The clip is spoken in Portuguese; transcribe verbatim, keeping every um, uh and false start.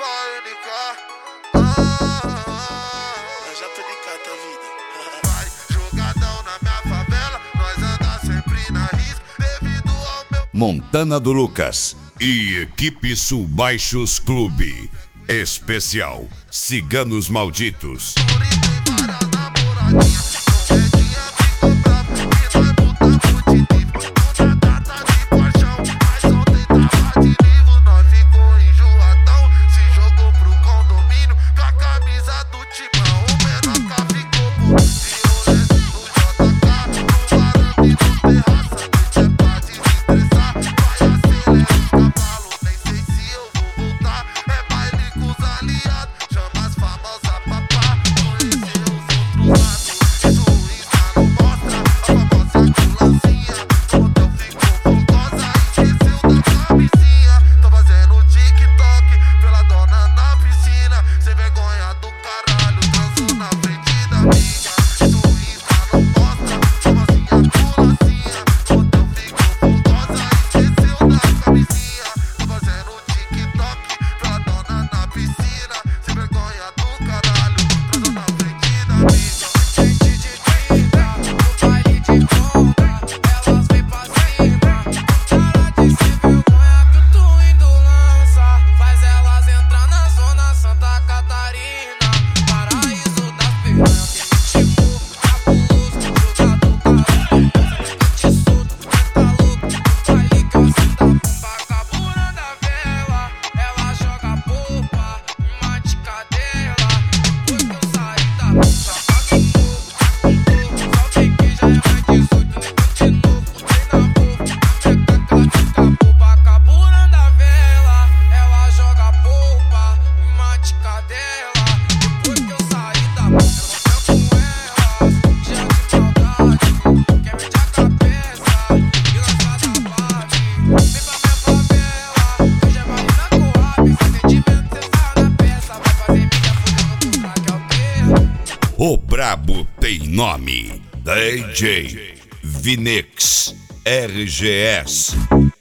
N K. Ah, Eu já tô ligado a vida. vai jogadão na minha favela, nós anda sempre na risca, devido ao meu Montana do Lucas e Equipe Sul-Baixos Clube. Especial Ciganos Malditos. Tem várias namoradinhas. O brabo tem nome. D J Vinex R G S.